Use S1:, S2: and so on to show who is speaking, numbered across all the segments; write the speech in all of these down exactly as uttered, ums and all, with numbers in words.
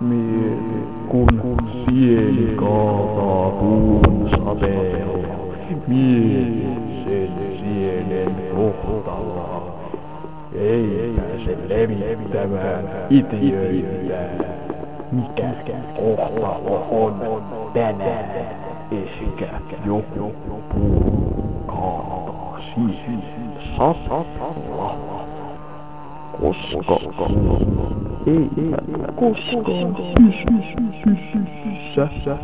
S1: Mieti, kun sieni kaataa puun sateella. Mieti sen sienen kohtaloa. Ei pääse levittämään itiöitään. Mikä kohtalo on tänään? Ehkä joku puu kaataa siihen satalla. Koska ei koskaan pysy pysyssä.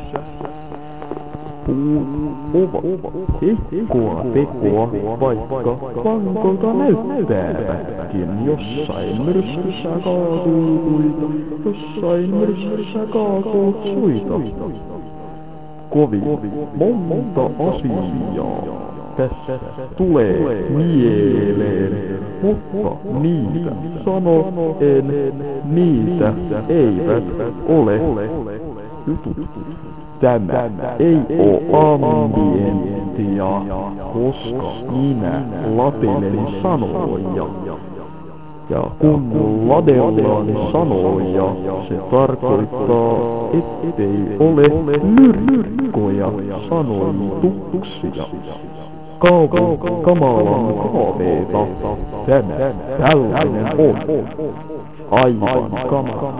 S1: Puut ovat heikkoa tekoa, vaikka vankolta näyttäävätkin. Jossain myrskyssä kaatuu puita, jossain myrskyssä kaatuu suita. Kovin monta asiaa tässä tulee mieleen, mutta niitä sano en, niitä eivät ole jutut. Tämä ei oo ambienttia, koska minä latelen sanoja. Ja kun ladellaan sanoja, se tarkoittaa, ettei ole nyrkkoja sanoituksia. Kauan kamalan kaaveita, tämä tällainen on. Aivan kamala.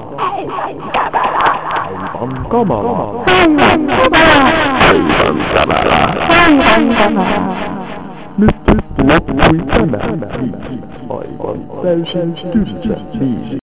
S1: Aivan kamala.
S2: Aivan kamala.
S1: Aivan kamala.
S2: Aivan kamala.
S1: Nyt loppui tämä biisi. Aivan täysin tylsä biisi.